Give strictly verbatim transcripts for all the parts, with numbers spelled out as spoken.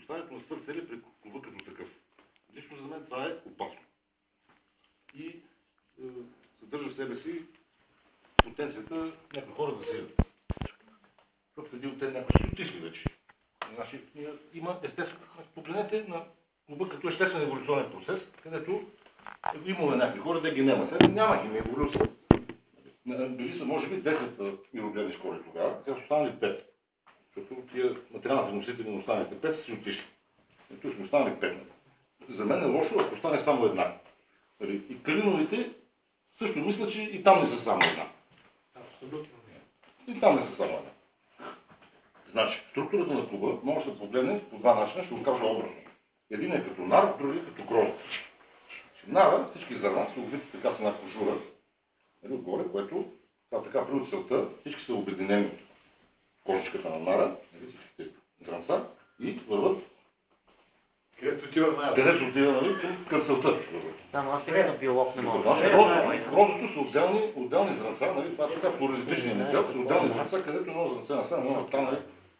поставянето на свръхцели при клуба като такъв. Лично за мен това е опасно. И е, съдържа в себе си потенцията някои хора да се защото един от тези някои са отишли вече. Значи, има естествено. Погледнете на клуба като естествен еволюционен процес, където имаме някакви хора, да ги няма. Сега няма ги еволюция. Били са, може би, десет мирогледни школи тогава, сега са останали пет. Защото тия материалните носители на останалите пет са си отишли. И тук сме останали пет. За мен е лошо, ако остане само една. И Калиновите също мисля, че и там не са само една. Абсолютно. И там не са само една. Значи, структурата на клуба може да се погледне по два начина, ще го кажа образно. Един е като нар, други като грозд. Нара, всички зърна са обвити така с една кожура, отгоре, което това така при целта, всички са обединени от кожичката на нара, всичките зранца и върват където отива нара. Където отива, нали, към, към целта. Само аз сега биолог не мога. Значи, гроздото са отделни, отделни зранца, нали, това е така плуралистичния модел, са отделни зранца, където едно зранце на сега, едно там, нали.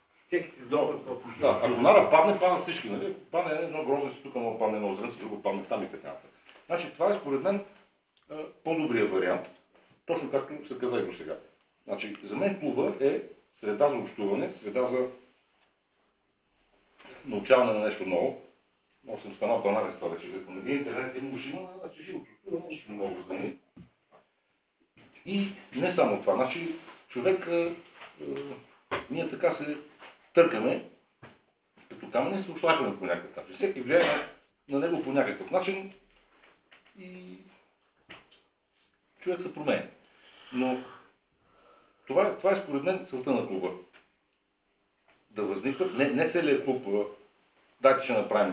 Да, ако нара падне, падат всички, нали? Падне едно гроздо, тук може падне едно зранце, друго падне там и така. Значи това е според мен по-добрия вариант, точно както се каза и до сега. Значи, за мен клуба е среда за общуване, среда за научаване на нещо ново. Може съм станал банален с това вече, но вие интернет е много има, значи живото общуване, нищо много знани. И не само това, значи човек, е, е, ние така се търкаме, като камъни се ослажваме по някакъв начин. Всеки влияе на, на него по някакъв начин и човек се променя. Но това е, това е според мен целта на клуба. Да възникват, не, не целият клуб, дайте ще направим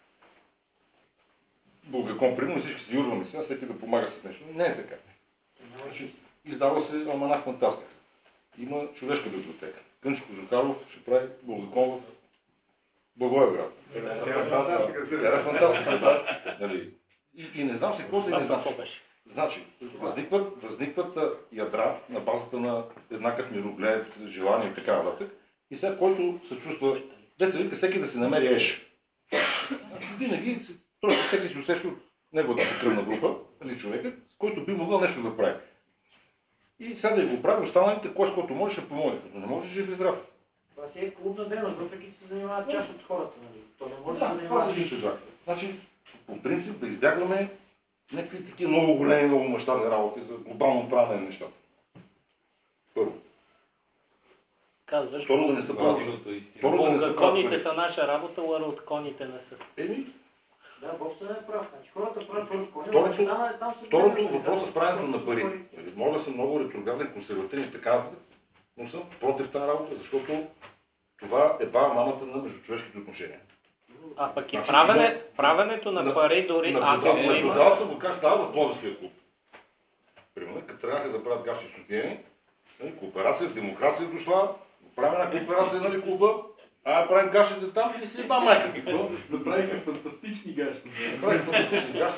Булгаком, примерно всички се юрваме сега, всеки да помага с нещо. Не е така. Значи, издава се Алманах Фантастика. Има човешка библиотека. Кънчо Кожухаров ще прави Булгаком в Благоевград. Тя е фантастика, да. Нали? И, и не знам се какво да и не знам. Значи, възникват, възникват ядра на базата на еднакъв мироглед, желание и така нататък. И сега, който се чувства, деца вика, всеки да се намери еш. Винаги, просто всеки си усеща от неговата кръвна група, или човека, с който би могъл нещо да прави. И сега да го прави, останалите, кой с който може, ще помогне. Като не може, жив и здрав. Това си е клубна дейност, въпреки че се занимават част от хората, нали? То не може да, да се занимава с всичко. Значи, по принцип да избягваме някакви такива много големи, много мащабни работи за глобално правене на нещата. Първо. Казваш, второ да не са правилното. Булгаконите са наша работа, ларотконите не са. Еми, да, Бог се не е прав. Значи хората правят лароткони, второто, там, там се второто въпрос с правенето на пари. Може да съм много ретрограден, консервативен и така, но съм против тази работа, защото това е баба мамата на междучовешките отношения. А пък и значи, правене, правенето на, на пари дори... Наблюдавал съм го как става в Пловдивския клуб. Примерно, като трябваха да правят гащи сутиени, кооперация, демокрация дошла, правим една кооперация, нали, клуба, а правим гащите там и си ба майка. Какво? Направиха фантастични гащи. Направиха фантастични гащи.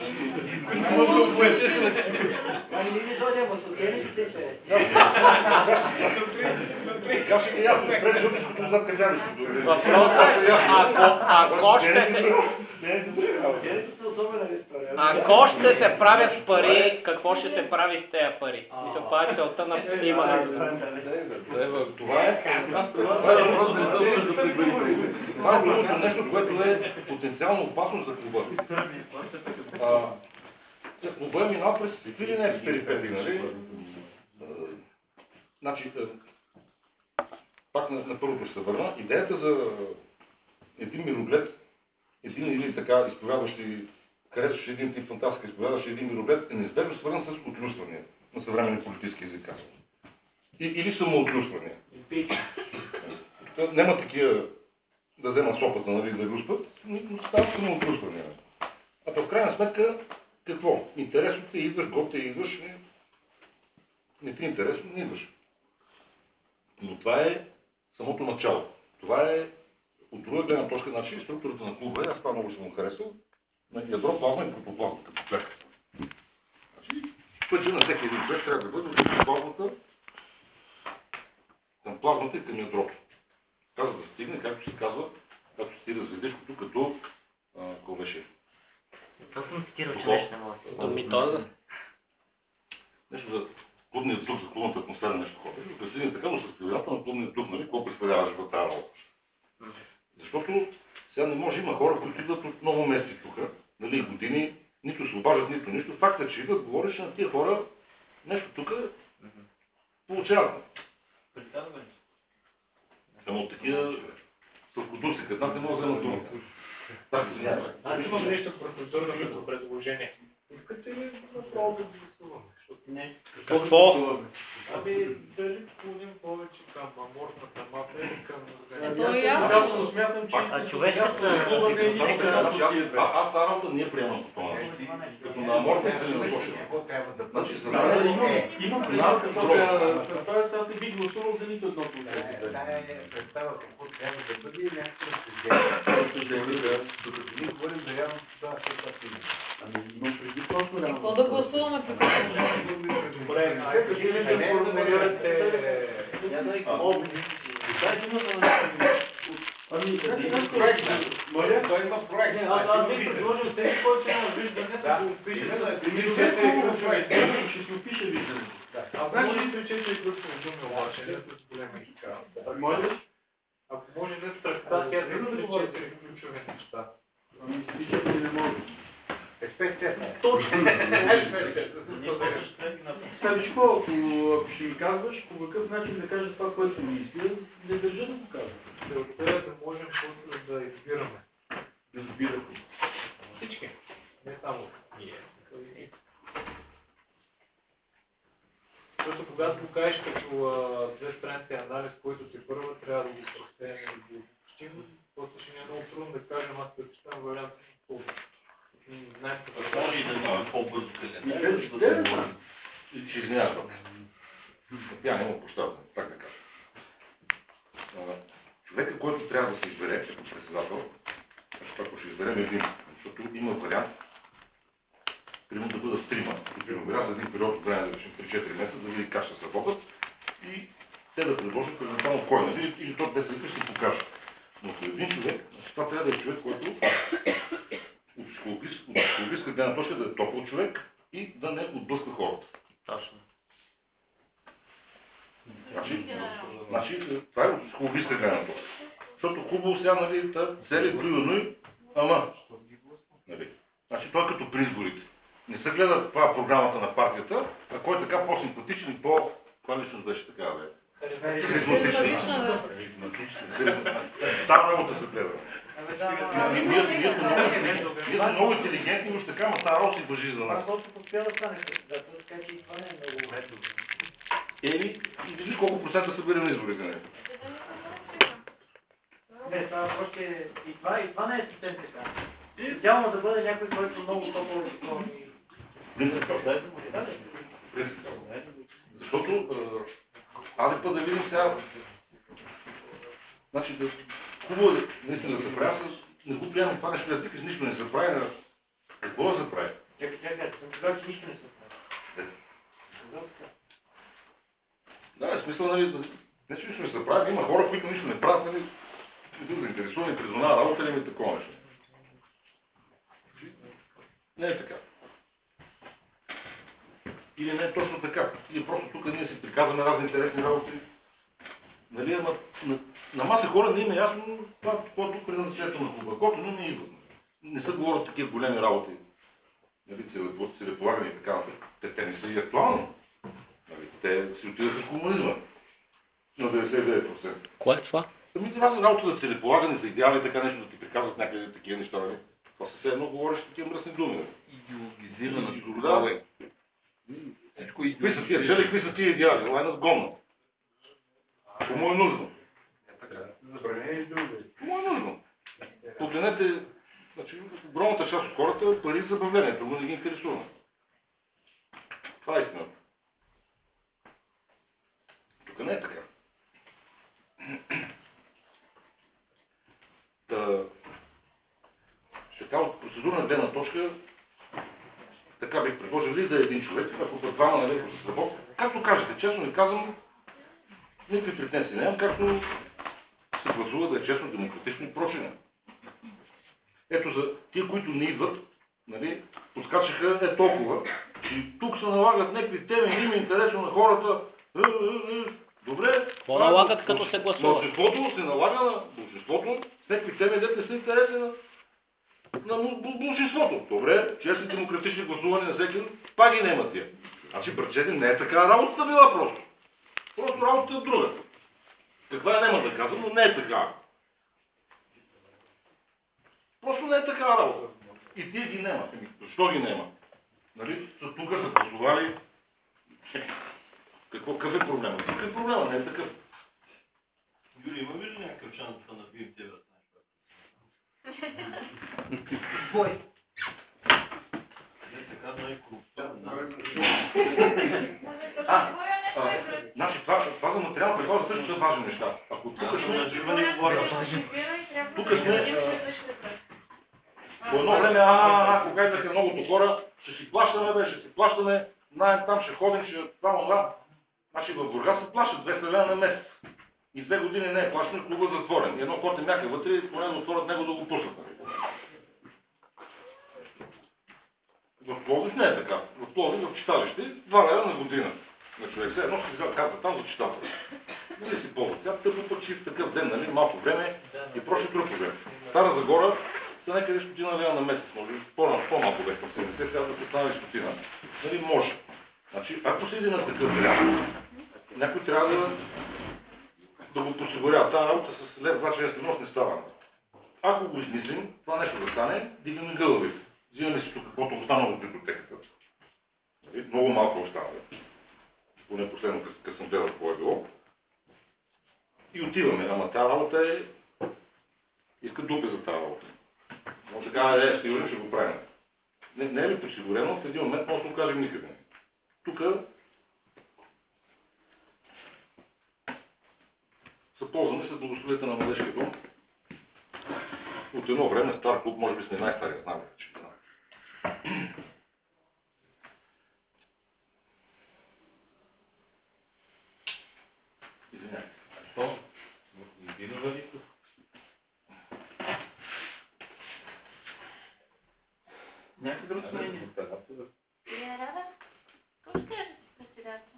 Ами не ми дойде, ама сутиените се. Гащите ясно, пред жълтичкото зад кафянището. Въпросът е, ако ще се... Ако ще се правят пари, какво ще се прави с тези пари? Мисля, това е целта на имането. Това е това е другото нещо, което е потенциално опасно за клуба. Клуба е минал през какви ли не перипетии, нали? Значи, пак на, на първото ще се върна. Идеята за един мироглед, един или така изповядващи, харесващи един тип фантастика, изповядващи един мироглед, е неизбежно свързан с отлюствания на съвременни политически език. И, или самоотлюствания. Няма такива да вземат сопата, нали, да люспат, но става самоотлюствания. А в крайна сметка, какво? Интересно те идваш, год те идваш, не, не ти е интересно, не идваш. Но това е самото начало. Това е от друга гледна точка, значи структурата на клуба, аз това много съм го харесал, на ядро, плазма и протоплазма, като клетка. Значи, пътя на всеки един човек трябва да бъде от плазмата към плазмата и към ядрото. Казва да стигне, както се казва, както се разведеш, като констатирал, че нещо не може. То ми то Нещо за клубния дух, за клубната атмосфера, нещо хора. Представим така, но с теорията на клубния дух, нали, какво представляваш в тази работа? Защото сега не може, има хора, които идват от много месеци тук, нали, години, нито се обаждат, нито нищо. Факта, че идват, говориш на тия хора, нещо тук получават. Само от такива сълкодуси, като не могат да вземат думата. Так, извинявай. Аз имам нещо процедурно като предложение. Искате ли направо да гласуваме? Не. Какво? Ами, дали склоним повече към аморфната мафия или към То е ясно. Аз смятам, че... А човешката... Клуба не е Само никакъв така, начин. аз аз тази работа не я приемам по това начин. Като на аморфна се не насочена. Значи, за Да, да има, има има малка признак, какво трябва дрога. да представя, сега не би гласувал за нито едното от тези. Тая е представа какво трябва да бъде и някакво разсъждение. Докато ние говорим за явно това, все пак има. Ами, но преди просто реално. Какво да гласуваме при Добре, айде кажи ли да формулирате облик? Дайте името на Ами, значи наш проект. Моля? Той има проект. Не, аз аз бих предложил всеки, който няма виждане, да го опише. Ще си опише виждането. А значи ли рече, че е ключово думи обаче, не с голема хикара. Може ли? Ако може не страхта, тя да рече ключови неща. Ами, спичате ли не може? Естествено. Точно. Славичко, ако, ако ще ми казваш, по какъв начин да кажа това, което мисля, не държа да го казвам. Целта е да можем после да избираме. Да избирате. Всички. Не само ние. Защото когато го кажеш като а, две страници анализ, който се първа, трябва да го простеем и да го общим. После ще ни е много трудно да кажем, аз предпочитам вариант по Може и да има по-бързо къде. Ще извинявам. Тя няма пощаване, так да кажа. Човека, който трябва да се избере като председател, ако ще изберем един, защото има вариант, примерно да бъдат трима, които избира за един период от време, да речем три-четири месеца, да види как ще сработят и те да предложат презентално кой, нали, или то без да ще покаже. Но ако един човек, това трябва да е човек, който от психологическа гледна точка да е топъл човек и да не отблъска хората. Точно. Значи, значи, това е от психологическа гледна точка. Защото хубаво сега, нали, цели туюно, ама, нали, значи той е като при изборите. Не се гледа това програмата на партията, а кой е така по-симпатичен и по... Това личност беше така, бе. Харизматична. Там работа се гледа. Ние сме много интелигентни, но ще така, ма стара роси въжи за нас. Аз просто успя да стане председател, така че и това не е много лесно. Еми, и виждаш колко процента събира на изборите, не? Не, това още... И това, и това не е съвсем така. Идеално да бъде някой, който много топъл и... Принципал. Защото, аде път да видим сега, значи да хубаво е наистина да се прави, не го приемам това нещо, да викаш нищо не се прави, на какво да се прави? Чакай, чакай, съм казал, че нищо не се прави. Да, е смисъл, нали, не че нищо не се прави, има хора, които нищо не правят, нали, които заинтересувани, признава работа ли ми такова нещо. Не е така. Или не е точно така. Или просто тук ние си приказваме разни интересни работи. Нали, ама на, на маса хора не им е ясно това, което тук предназначението на клуба. Който не, не идват. Не се говорят такива големи работи. Нали, целеполагани и така нататък. Те, те не са и актуални. Нали, те си отидат с комунизма. На деветдесет и девет процента. Кое е това? Ами това са работа за целеполагани, за идеали, така нещо да ти приказват някъде такива неща. Нали. Това са все едно говориш такива мръсни думи. Идеологизирана такова е. Какви са тия цели, какви са тия идеали? Това е надгонно. Кому е нужно? Забранение и друго. Кому е нужно? Погледнете, значи, огромната част от хората пари за забавлението, но не ги интересува. Това е истината. Тук не е така. Та, така от процедурна гледна точка, така бих предложил ли да е един човек, ако път двама налеко се сработят. Както кажете, честно ви казвам, никакви претенции нямам, както се гласува да е честно, демократично и прочее. Ето за тия, които не идват, нали, подскачаха е толкова. И тук се налагат някакви теми, не им е интересно на хората. Е, е, е. Добре. Какво налагат, като се гласува? Мнозинството се налага на большинството с някакви теми, дето не са интересни на, на большинството. Добре, честни демократични гласувания на всеки, пак ги нема тия. Значи, братчете, не е така работата била просто. Просто работата е друга. Каква е, няма да казвам, но не е така. Просто не е така работа. И тия ги нема. Защо ги нема? Нали, са тук са гласували. Какво, какъв е проблема? Какъв е проблема? Не е такъв. Юрий, има ли някакъв шанс да набием тебе? Бой. Не се казва и корупционно. А, а, значи това, това за материална такова също са важни неща. Ако тук сме... Тук сме... По едно време, а, а, а, кога идваха многото хора, ще си плащаме, бе, ще си плащаме, знаем, там ще ходим, ще там, това. Значи в Бургас се плащат двеста лева на месец. И две години не е плащан, клуба затворен. И едно коте мяка вътре, поне да отворят него да го пуснат. В Пловдив не е така. В Пловдив в читалище два лева на година. На човек се едно ще взял карта там за читател. Нали си ползват. Тя тъпо пък си в такъв ден, нали, малко време и прочее друг проблем. Стара Загора са някъде стотина лева на месец, може би по-малко беше по седемдесет, сега да се стане стотина. Нали, може. Значи, ако се иде на такъв вариант, някой трябва да, да го посигурява. Тази работа с лев, два чрез нос не става. Ако го измислим, това нещо да стане, дигаме гълъбите. Взимаме си тук каквото останало от библиотеката. Много малко остава. Поне последно, като съм гледал какво е било. И отиваме. Ама тази работа е... Иска дупе за тази работа. Но така е, сигурен, ще го правим. Не, не е ли подсигурено, в един момент може да го кажем никъде. Тук са ползвани с благословията на Младежкия дом. От едно време стар клуб, може би сме най-стария, знам вече. Извинявай. Що? Едино велико. Някакви други мнения? Генерала? Кой ще е председател?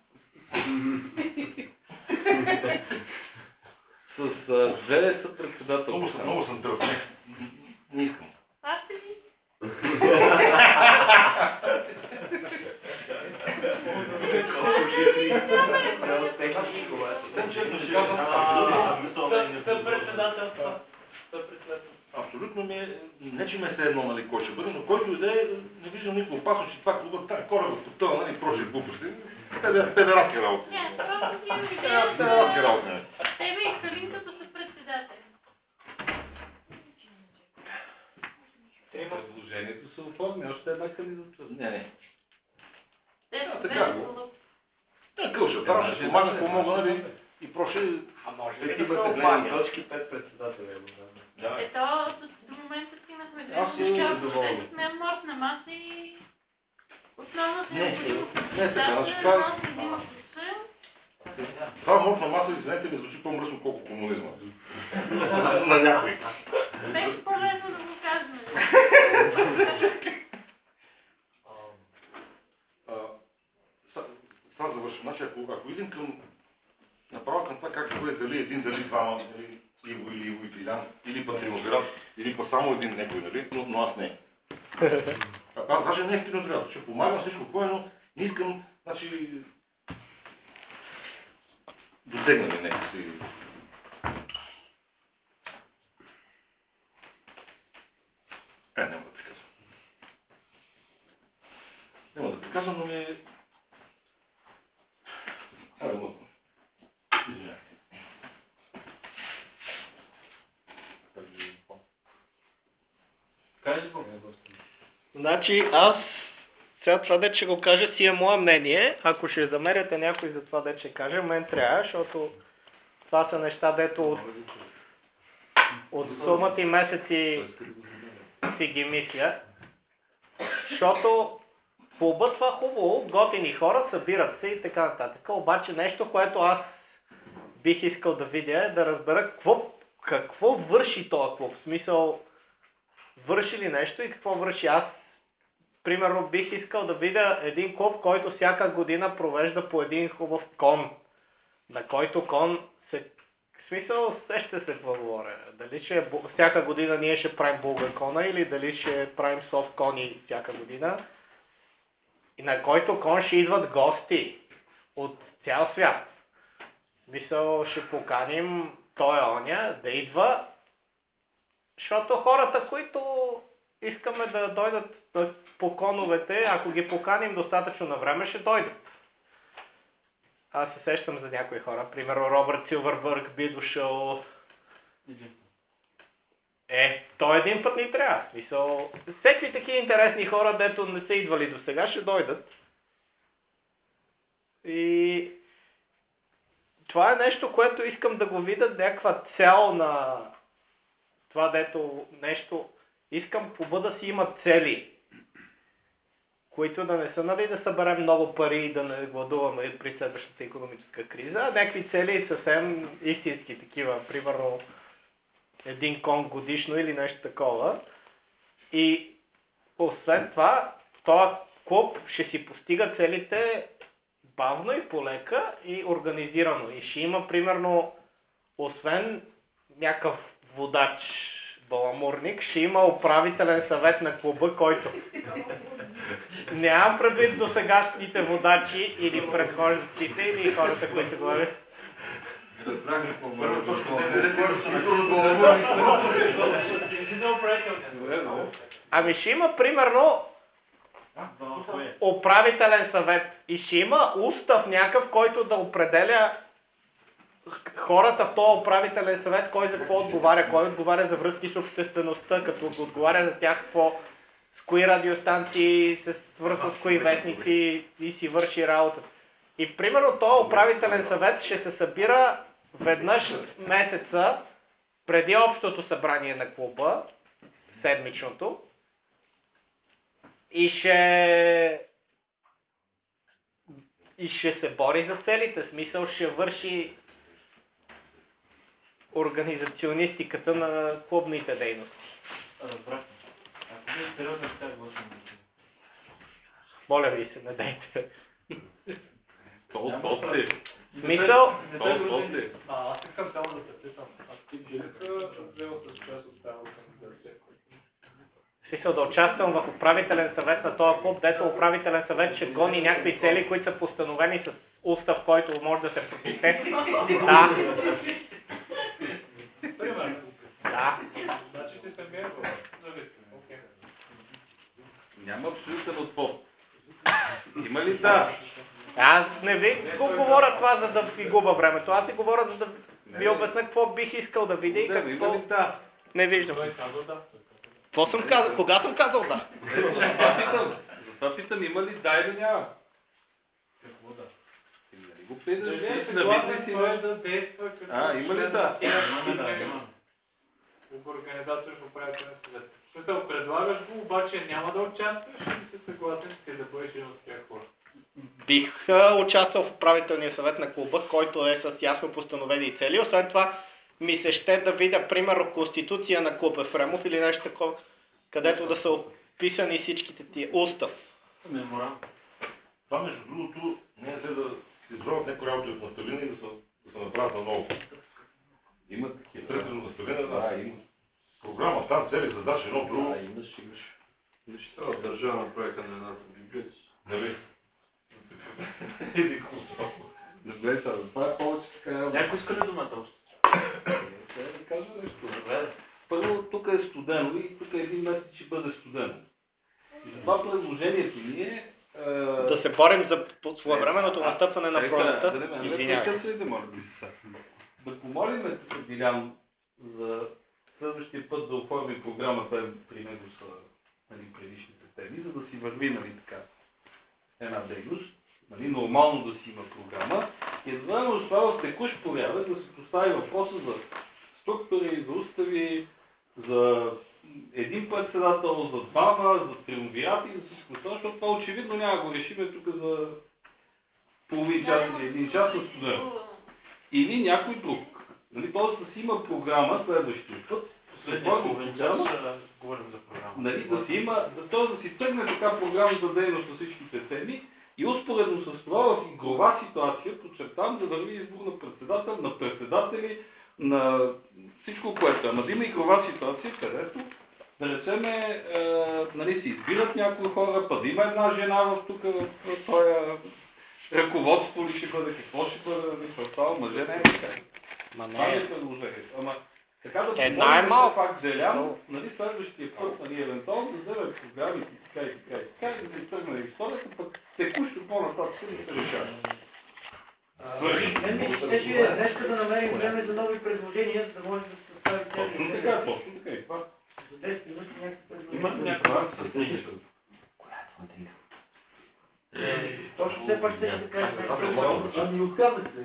С две са председател. Много съм, много съм тръпен. Не искам. Аз ще ви. Съпредседателство. Абсолютно ми е, не че ме се едно, нали, кой ще бъде, но който и да е, не виждам никаква опасност, че това клуба, тази кораба по тъла, нали, прочие глупости. Педератски работи. Не, просто си имам Педератски работи, нали. Тебе и Калин като са председатели. Предложението се оформи, още една кандидатура. Не, не. Те А, са така без го. клуб. Да, кълша, да, ще помага, какво мога, нали, и прочее. А може Вие ли да се имате обадя? гледни точки, пет председателя. Да. Ето, до момента стигнахме две Аз съм неща, недоволен. защото сме морсна маса и основното Не, необходимо не е така, значи председателя, това- едно се взима ключа. Това морсна маса, извинете, ми звучи по-мръсно, колко комунизма. На някой. Беше по-лесно да го кажем. Сега завършим. Значи, ако, ако идем към, направо към това как ще бъде дали един, дали двама, или Иво, или Иво и Килян, или пък Триноград, или пък само един някой, нали? Но, но аз не. А, аз даже не е Триноград, ще помагам всичко кое, но не искам, значи, дотегнали нека си. Е, няма да те казвам. Няма да те казвам, но ми е... Айде, мътно. Извинявай. Кажи го. Значи аз, сега това де ще го кажа си е мое мнение, ако ще замеряте някой за това де ще кажа, мен трябва, защото това са неща, дето от, от сумати месеци си ги мисля. Защото клубът това хубаво, готини хора, събират се и така нататък. Обаче нещо, което аз бих искал да видя е да разбера какво, какво върши този клуб. В смисъл, върши ли нещо и какво върши. Аз примерно бих искал да видя един клуб, който всяка година провежда по един хубав кон, на който кон се... В смисъл, сеща се какво говоря. Дали ще е... всяка година ние ще правим Булгакона или дали ще правим софт кони всяка година. И на който кон ще идват гости от цял свят. Мисъл, ще поканим той оня да идва, защото хората, които искаме да дойдат по коновете, ако ги поканим достатъчно на време, ще дойдат. Аз се сещам за някои хора. Примерно Робърт Силвърбърг би дошъл. Е, той един път ни трябва. Мисъл, всеки такива интересни хора, дето не са идвали до сега, ще дойдат. И това е нещо, което искам да го видя, някаква цел на това, дето нещо. Искам клуба да си има цели, които да не са, нали, да съберем много пари и да не гладуваме при следващата икономическа криза, а някакви цели съвсем истински такива, примерно един кон годишно или нещо такова. И освен това, този клуб ще си постига целите бавно и полека и организирано. И ще има, примерно, освен някакъв водач, баламурник, ще има управителен съвет на клуба, който нямам предвид до сегашните водачи или предхождащите или хората, които говорят. Ами ще има, примерно, управителен съвет и ще има устав някакъв, който да определя хората в този управителен съвет, кой за какво отговаря, кой отговаря за връзки с обществеността, като отговаря за тях какво, с кои радиостанции се свързва с кои вестници и си върши работата. И примерно този управителен съвет ще се събира веднъж месеца преди общото събрание на клуба, седмичното, и ще и ще се бори за целите, смисъл ще върши организационистиката на клубните дейности. Разбрах. Ако не е сериозно, ще гласим. Моля ви се, не дайте. То после. Смисъл? То после. А, аз искам само да се питам. Аз ти Жилка взел с част от тази организация. Смисъл да участвам в управителен съвет на този клуб, дето управителен съвет ще гони някакви цели, които са постановени с устав, който може да се прочете. Да. Примерно. Да. Значи ти се мера зависим. Окей. Няма абсолютен отпор. Има ли да? Аз не ви го говоря това, за да ви губа времето. Аз ви говоря, за да ви обясня какво бих искал да видя и Има какво ли да? не виждам. Той казва да. Какво съм казал? Кога съм казал да? Затова питам. Затова питам, има ли да или няма? Какво да? Нали го питаш, Дали е ти си на съгласен бизнес и той не... да действа като... А, има ли да? В организация в управителен съвет. В смисъл, предлагаш го, обаче няма да участваш и си съгласен ти да бъдеш един от тези хора. Бих а, участвал в управителния съвет на клуба, който е с ясно постановени цели. Освен това, ми се ще да видя, примерно, конституция на клуб Ефремов или нещо такова, където да са описани всичките тия устав. Меморандум. Това, между другото, не е за да се изроват някои работи от наставление и да се, да се направят на ново. Има такива. Тръгнено наставление, да, има. Програма, там цели, задачи, едно друго. А, имаш, имаш. Виж, това държавна проекта на едната библиотека. Нали? Не гледай сега, това е повече така... Някой иска ли думата още? Трябва да кажа нещо. Първо, тук е студено и тук един месец ще бъде студено. И затова предложението ни е... Да се борим за своевременното настъпване на пролетта. Извинявай. Да помолим тук Дилян за следващия път да оформи програмата, при него са нали, предишните теми, за да си върви нали, така една дейност, нали, нормално да си има програма и едновременно с това в текущ порядък да се постави въпроса за структури, за устави, за един председател, за двама, за триумвирати и за всичко това, защото това очевидно няма го решиме тук за половин час или един час на студент. Или някой друг. Нали, тоест да си има програма следващия път. Последния половин час говорим за програма. нали, да си има, да, т.е. да си тръгне така програма за дейност на всичките теми и успоредно с това в игрова ситуация, подчертавам, да върви избор на председател, на председатели, на всичко, което е. Ама да има игрова ситуация, където да речеме, е, нали, си избират някои хора, па да има една жена в тук, в, в този ръководство ли ще бъде, какво ще бъде, нали, в това, мъже не е така. Ма Това не е е. предложението. Ама така да Е, помолим най-малко. пак Делян, нали, следващия път, нали, евентуално да вземем програмите и така и така и така, и да се тръгне историята, пък текущо по-нататък да се решава. Мен ми ще ще днеска да намерим време за нови предложения, за да може да се състави Точно така, точно така и това. За десет минути някакви предложения. Имате някаква стратегия. Точно все пак ще да кажа Ами, Ами отказахте.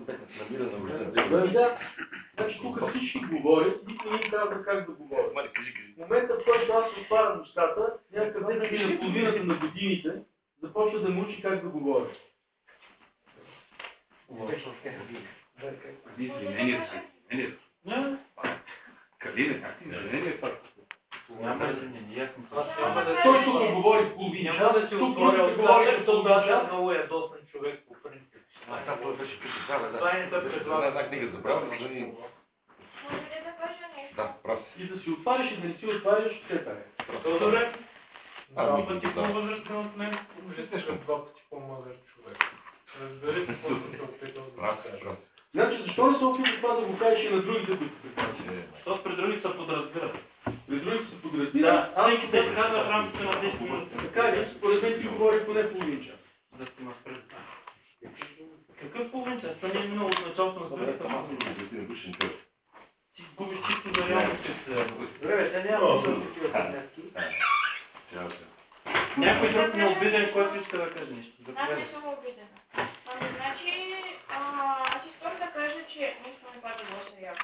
Да, значи тук всички говорят, никой не им казва как да говорят. В момента, в който аз отварям устата, някъде преди на половината на годините, започва да ме учи как да говоря. Извинение, извинение. Калина, как ти извинение пак? Няма извинение, аз съм Той тук говори половин час, Няма да си тук отворя другите говори устата, половин защото час. е много ядосен човек по принцип. Това не те предлага. Една книга за правда, да ни... Може ли да кажа нещо? Да, прав си. И да си отваряш и да не си отваряш, все така е. Добре. А, Два ми, пъти да. по-възрастен от мен, виждаш два пъти по-мъдър човек. Разбери какво съм се опитал да Прав си, кажа. прав си. Значи, защо не се опиташ това да го кажеш и на другите, които те кажат? Е, Защото при другите се подразбират. При другите се подразбира. Да, аз всеки те казва в рамките на десет минути. Така ли? Според мен ти говори поне половин час. Да си ме пред. Какъв половин час? Това не е минало от началото на добре, следващата там аз година. съм да душен човек. Ти губиш чисто за реалностите. Добре, те няма да са такива поднятки. Трябва да се. Някой друг не е обиден, който иска да каже нещо. Аз не Заповядай. съм обидена. Ами, значи, а, аз искам да кажа, че нищо не пада гласа явно.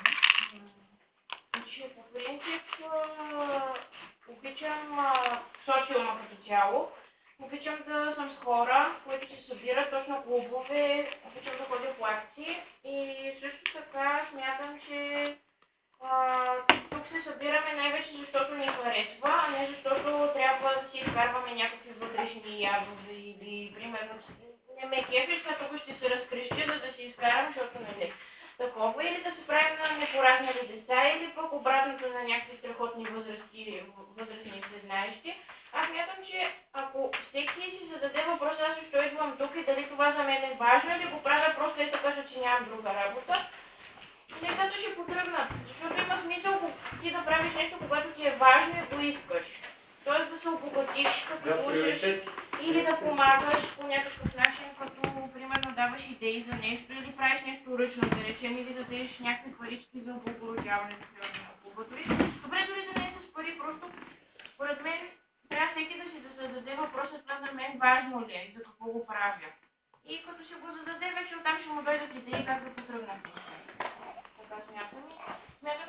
М, Че по принцип а, обичам а, социума като цяло. Обичам да съм с хора, които се събират точно клубове, обичам да ходя по акции и също така смятам, че а, тук се събираме най-вече защото ни харесва, а не защото трябва да си изкарваме някакви вътрешни ядове или примерно не ме кефиш, а тук ще се разкрещя, за да си изкарам, защото нали такова, или да се правим на непораснали деца, или пък обратното на някакви страхотни възрасти, възрастни знаещи. Аз мятам, че ако всеки си зададе въпроса, аз защо идвам тук и дали това за мен е важно, или го правя просто и така, че нямам друга работа, нещата ще потръгнат. Защото има смисъл ти да правиш нещо, когато ти е важно и го искаш. Тоест да се обогатиш, като учиш, или да помагаш по някакъв начин, като примерно даваш идеи за нещо, или правиш нещо ръчно, да речем, или да дадеш някакви парички за облагородяването на клуба. Добре, дори да не е с пари, просто според мен трябва всеки да си да зададе въпроса, това за мен важно ли е, за какво го правя. И като си го зададе, вече оттам ще му дойдат идеи как да потръгнат. Така смятам. Смятам,